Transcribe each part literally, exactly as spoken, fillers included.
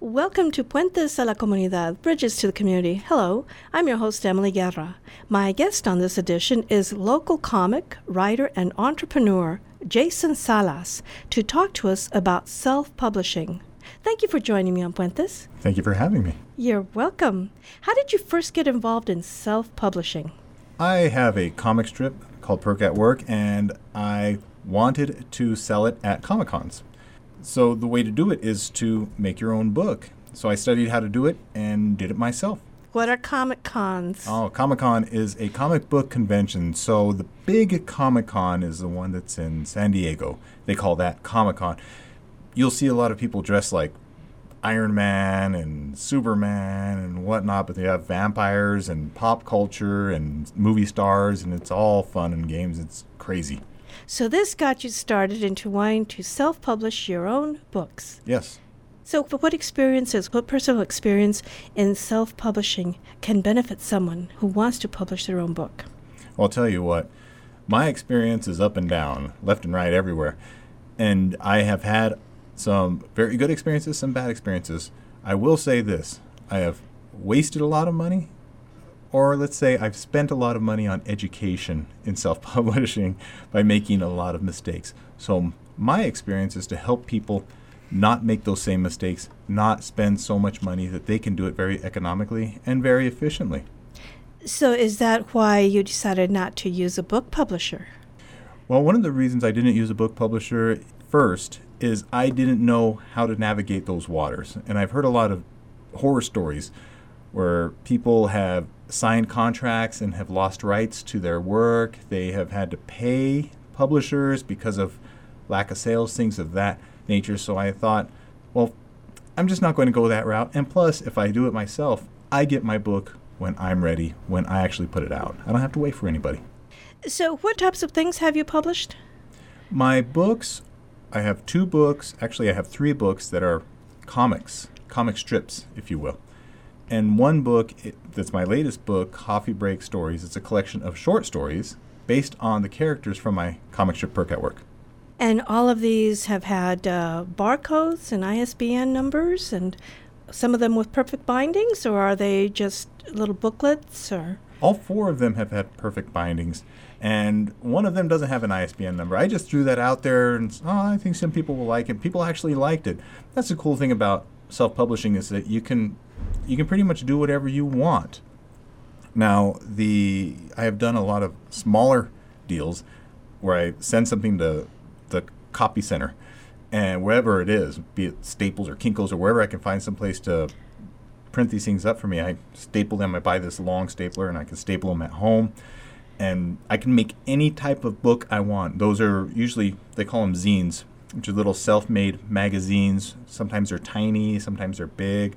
Welcome to Puentes a la Comunidad, Bridges to the Community. Hello, I'm your host, Emily Guerra. My guest on this edition is local comic, writer, and entrepreneur Jason Salas to talk to us about self-publishing. Thank you for joining me on Puentes. Thank you for having me. You're welcome. How did you first get involved in self-publishing? I have a comic strip called Perk at Work, and I wanted to sell it at Comic-Cons. So the way to do it is to make your own book. So I studied how to do it and did it myself. What are Comic-Cons? Oh, Comic-Con is a comic book convention. So the big Comic-Con is the one that's in San Diego. They call that Comic-Con. You'll see a lot of people dressed like Iron Man and Superman and whatnot, but they have vampires and pop culture and movie stars, and it's all fun and games. It's crazy. So this got you started into wanting to self-publish your own books. Yes. So what experiences, what personal experience in self-publishing can benefit someone who wants to publish their own book? Well, I'll tell you what, my experience is up and down, left and right, everywhere. And I have had some very good experiences, some bad experiences. I will say this, I have wasted a lot of money, or let's say I've spent a lot of money on education in self-publishing by making a lot of mistakes. So my experience is to help people not make those same mistakes, not spend so much money that they can do it very economically and very efficiently. So is that why you decided not to use a book publisher? Well, one of the reasons I didn't use a book publisher first is I didn't know how to navigate those waters. And I've heard a lot of horror stories where people have signed contracts and have lost rights to their work. They have had to pay publishers because of lack of sales, things of that nature. So I thought, well, I'm just not going to go that route. And plus, if I do it myself, I get my book when I'm ready, when I actually put it out. I don't have to wait for anybody. So what types of things have you published? My books, I have two books. Actually, I have three books that are comics, comic strips, if you will. And one book, it, that's my latest book, Coffee Break Stories. It's a collection of short stories based on the characters from my comic strip Perk at Work. And all of these have had uh, barcodes and I S B N numbers, and some of them with perfect bindings, or are they just little booklets? Or all four of them have had perfect bindings, and one of them doesn't have an I S B N number. I just threw that out there, and oh, I think some people will like it. People actually liked it. That's the cool thing about self-publishing, is that you can you can pretty much do whatever you want. Now, the I have done a lot of smaller deals where I send something to the copy center, and wherever it is, be it Staples or Kinko's or wherever I can find some place to print these things up for me, I staple them. I buy this long stapler, and I can staple them at home, and I can make any type of book I want. Those are usually, they call them zines, which are little self-made magazines. Sometimes they're tiny, sometimes they're big.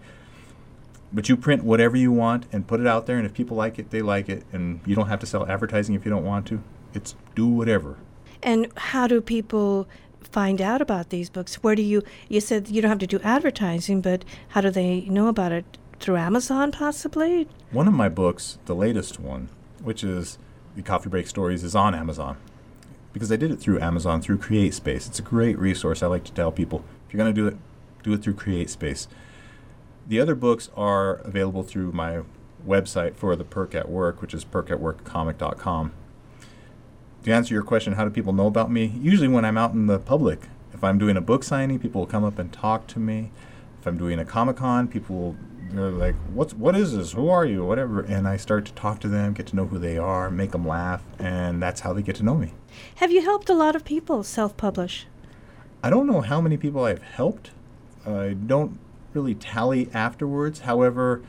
But you print whatever you want and put it out there, and if people like it, they like it, and you don't have to sell advertising if you don't want to. It's do whatever. And how do people find out about these books? Where do you, you said you don't have to do advertising, but how do they know about it? Through Amazon, possibly? One of my books, the latest one, which is the Coffee Break Stories, is on Amazon. Because I did it through Amazon, through CreateSpace. It's a great resource. I like to tell people, if you're going to do it, do it through CreateSpace. The other books are available through my website for the Perk at Work, which is perk at work comic dot com. To answer your question, how do people know about me? Usually when I'm out in the public. If I'm doing a book signing, people will come up and talk to me. If I'm doing a Comic-Con, people will, they're like, What's, what is this? Who are you? Whatever. And I start to talk to them, get to know who they are, make them laugh, and that's how they get to know me. Have you helped a lot of people self-publish? I don't know how many people I've helped. I don't really tally afterwards. However,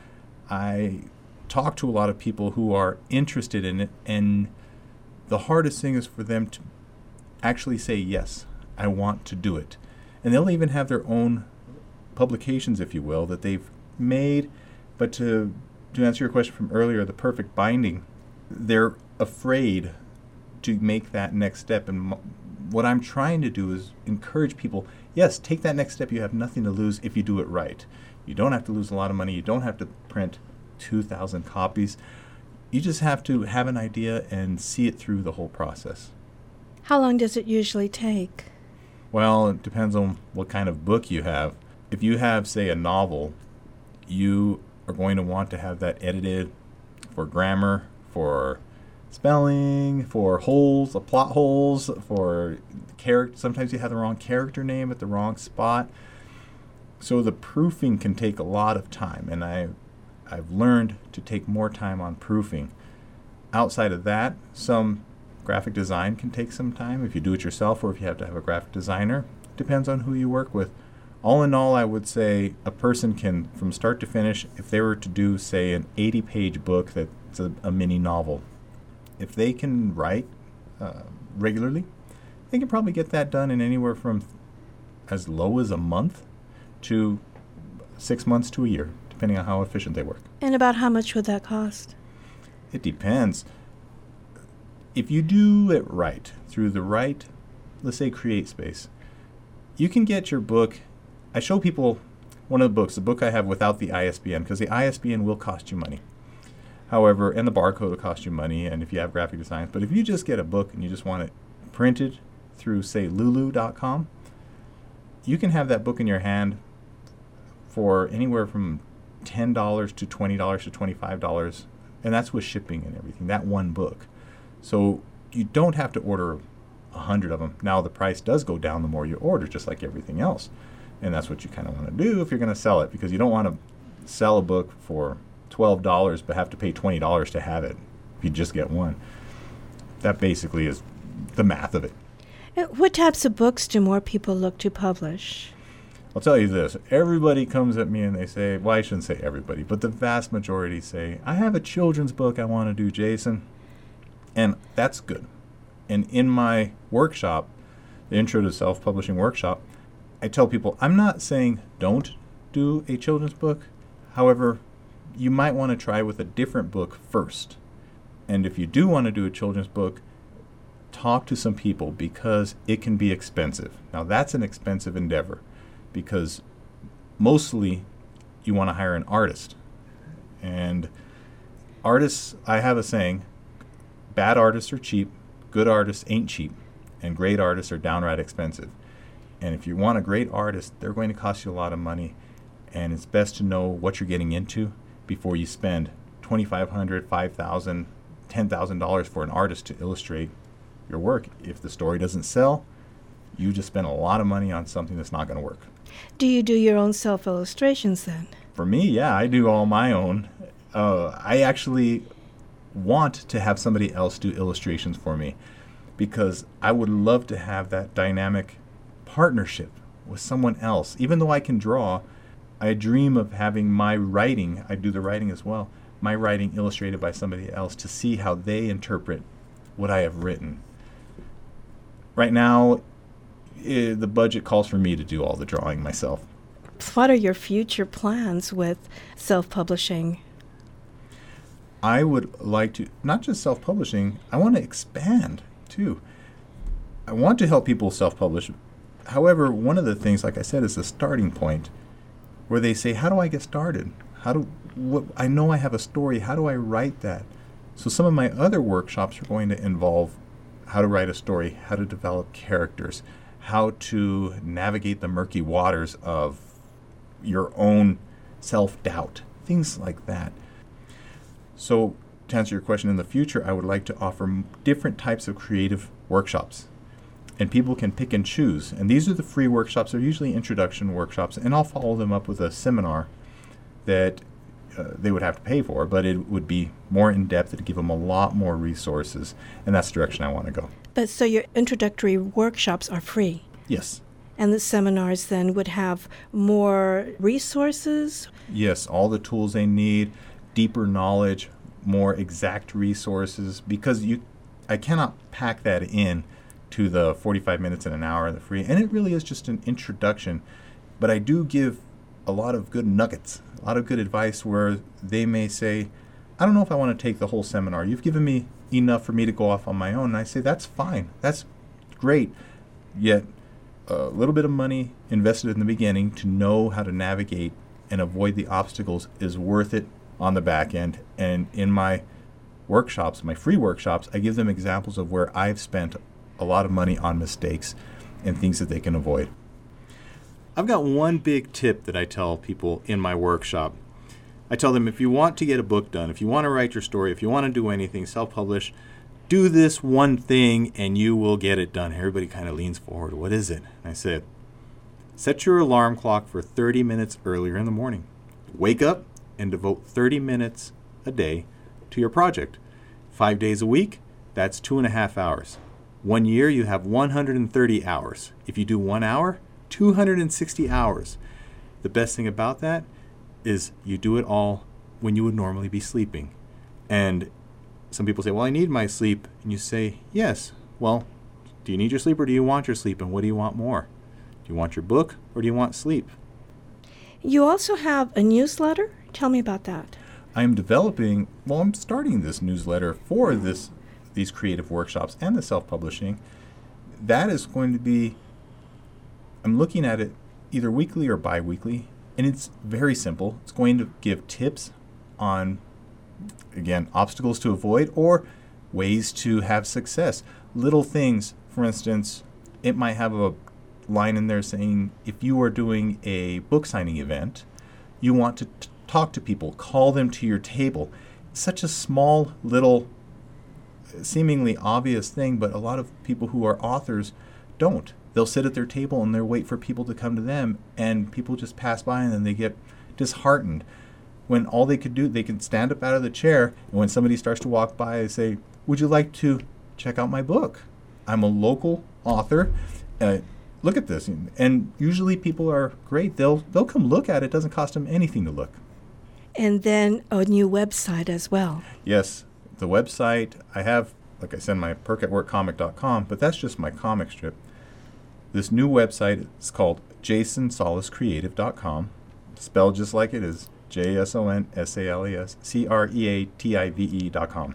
I talk to a lot of people who are interested in it, and the hardest thing is for them to actually say, yes, I want to do it. And they'll even have their own publications, if you will, that they've made. But to, to answer your question from earlier, the perfect binding, they're afraid to make that next step. And m- what I'm trying to do is encourage people, yes, take that next step. You have nothing to lose if you do it right. You don't have to lose a lot of money. You don't have to print two thousand copies. You just have to have an idea and see it through the whole process. How long does it usually take? Well, it depends on what kind of book you have. if you have, say, a novel, you are going to want to have that edited for grammar, for spelling, for holes, uh, plot holes, for character. Sometimes you have the wrong character name at the wrong spot. So the proofing can take a lot of time, and I, I've learned to take more time on proofing. Outside of that, some graphic design can take some time if you do it yourself or if you have to have a graphic designer. Depends on who you work with. All in all, I would say a person can, from start to finish, if they were to do, say, an eighty-page book that's a, a mini novel, if they can write uh, regularly, they can probably get that done in anywhere from as low as a month to six months to a year, depending on how efficient they work. And about how much would that cost? It depends. If you do it right, through the right, let's say, CreateSpace, you can get your book. I show people one of the books, the book I have without the I S B N, because the I S B N will cost you money. However, and the barcode will cost you money, and if you have graphic design. But if you just get a book and you just want it printed through, say, lulu dot com, you can have that book in your hand for anywhere from ten dollars to twenty dollars to twenty-five dollars, and that's with shipping and everything, that one book. So you don't have to order a hundred of them. Now the price does go down the more you order, just like everything else. And that's what you kind of want to do if you're going to sell it, because you don't want to sell a book for twelve dollars but have to pay twenty dollars to have it if you just get one. That basically is the math of it. What types of books do more people look to publish? I'll tell you this. Everybody comes at me and they say, well, I shouldn't say everybody, but the vast majority say, I have a children's book I want to do, Jason. And that's good. And in my workshop, the Intro to Self-Publishing workshop, I tell people, I'm not saying don't do a children's book. However, you might want to try with a different book first. And if you do want to do a children's book, talk to some people, because it can be expensive. Now, that's an expensive endeavor, because mostly you want to hire an artist. And artists, I have a saying, bad artists are cheap, good artists ain't cheap, and great artists are downright expensive. And if you want a great artist, they're going to cost you a lot of money, and it's best to know what you're getting into before you spend twenty-five hundred dollars, five thousand dollars, ten thousand dollars for an artist to illustrate your work. If the story doesn't sell, you just spent a lot of money on something that's not going to work. Do you do your own self-illustrations then? For me, yeah, I do all my own. Uh, I actually want to have somebody else do illustrations for me, because I would love to have that dynamic partnership with someone else. Even though I can draw, I dream of having my writing, I do the writing as well, my writing illustrated by somebody else to see how they interpret what I have written. Right now, eh, the budget calls for me to do all the drawing myself. What are your future plans with self-publishing? I would like to, not just self-publishing, I want to expand too. I want to help people self-publish. However, one of the things, like I said, is the starting point where they say, how do I get started? How do what, I know I have a story. How do I write that? So some of my other workshops are going to involve how to write a story, how to develop characters, how to navigate the murky waters of your own self-doubt, things like that. So to answer your question, in the future, I would like to offer m- different types of creative workshops. And people can pick and choose. And these are the free workshops. They're usually introduction workshops. And I'll follow them up with a seminar that uh, they would have to pay for. But it would be more in-depth and give them a lot more resources. And that's the direction I want to go. But so your introductory workshops are free? Yes. And the seminars then would have more resources? Yes, all the tools they need, deeper knowledge, more exact resources. Because you, I cannot pack that in to the forty-five minutes and an hour of the free. And it really is just an introduction. But I do give a lot of good nuggets, a lot of good advice where they may say, I don't know if I want to take the whole seminar. You've given me enough for me to go off on my own. And I say, that's fine. That's great. Yet a little bit of money invested in the beginning to know how to navigate and avoid the obstacles is worth it on the back end. And in my workshops, my free workshops, I give them examples of where I've spent a lot of money on mistakes and things that they can avoid. I've got one big tip that I tell people in my workshop. I tell them, if you want to get a book done, if you want to write your story, if you want to do anything, self-publish, do this one thing and you will get it done. Everybody kind of leans forward. What is it? And I said, set your alarm clock for thirty minutes earlier in the morning. Wake up and devote thirty minutes a day to your project. Five days a week, that's two and a half hours. One year, you have one hundred thirty hours. If you do one hour, two hundred sixty hours. The best thing about that is you do it all when you would normally be sleeping. And some people say, well, I need my sleep. And you say, yes. Well, do you need your sleep or do you want your sleep? And what do you want more? Do you want your book or do you want sleep? You also have a newsletter. Tell me about that. I'm developing, well, I'm starting this newsletter for this these creative workshops and the self-publishing. That is going to be, I'm looking at it either weekly or bi-weekly. And it's very simple. It's going to give tips on, again, obstacles to avoid or ways to have success. Little things, for instance, it might have a line in there saying, if you are doing a book signing event, you want to t- talk to people, call them to your table. Such a small, little, seemingly obvious thing, but a lot of people who are authors don't. They'll sit at their table and they'll wait for people to come to them, and people just pass by and then they get disheartened. When all they could do, they can stand up out of the chair, and when somebody starts to walk by, they say, would you like to check out my book? I'm a local author. Uh, look at this. And usually people are great. They'll they'll come look at it. It doesn't cost them anything to look. And then a new website as well. Yes, the website. I have, like I said, my perk at work comic dot com, but that's just my comic strip. This new website is called jason salas creative dot com, spelled just like it is, J S O N S A L A S C R E A T I V E dot com.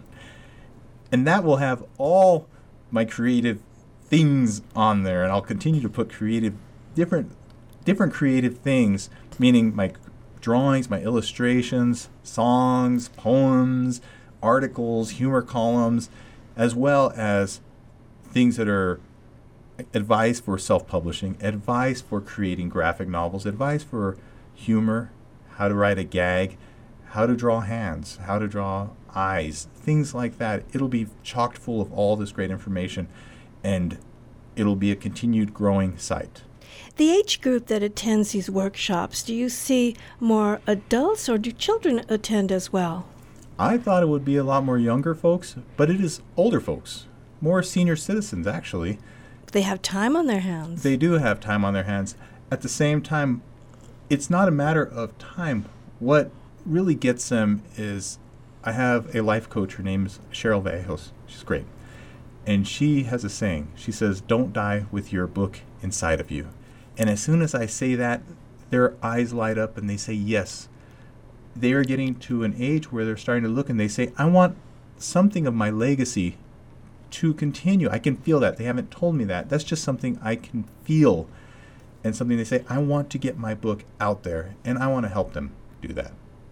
And that will have all my creative things on there, and I'll continue to put creative, different, different creative things, meaning my drawings, my illustrations, songs, poems, articles, humor columns, as well as things that are advice for self-publishing, advice for creating graphic novels, advice for humor, how to write a gag, how to draw hands, how to draw eyes, things like that. It'll be chocked full of all this great information, and it'll be a continued growing site. The age group that attends these workshops, do you see more adults or do children attend as well? I thought it would be a lot more younger folks, but it is older folks, more senior citizens actually. They have time on their hands. They do have time on their hands. At the same time, it's not a matter of time. What really gets them is, I have a life coach. Her name is Cheryl Vallejos. She's great. And she has a saying. She says, don't die with your book inside of you. And as soon as I say that, their eyes light up and they say yes. They are getting to an age where they're starting to look and they say, I want something of my legacy to continue. I can feel that. They haven't told me that. That's just something I can feel, and something they say, I want to get my book out there, and I want to help them do that.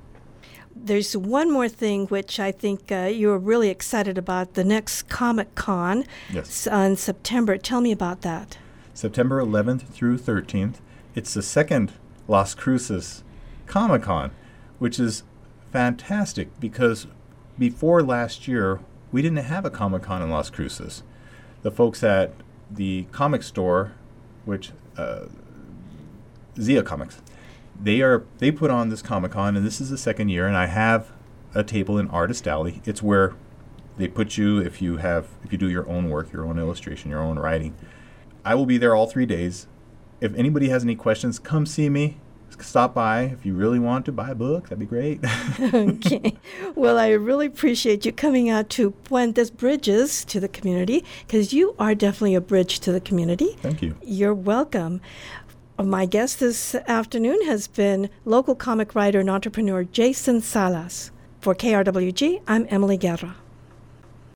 There's one more thing which I think uh, you're really excited about, the next Comic Con yes. in September. Tell me about that. September eleventh through thirteenth. It's the second Las Cruces Comic Con, which is fantastic because before last year, we didn't have a Comic-Con in Las Cruces. The folks at the comic store, which uh, Zia Comics, they are they put on this Comic-Con, and this is the second year. And I have a table in Artist Alley. It's where they put you if you have if you do your own work, your own illustration, your own writing. I will be there all three days. If anybody has any questions, come see me. Stop by. If you really want to buy a book, that'd be great. Okay. Well, I really appreciate you coming out to Puentes Bridges to the community, because you are definitely a bridge to the community. Thank you. You're welcome. My guest this afternoon has been local comic writer and entrepreneur Jason Salas. For K R W G, I'm Emily Guerra.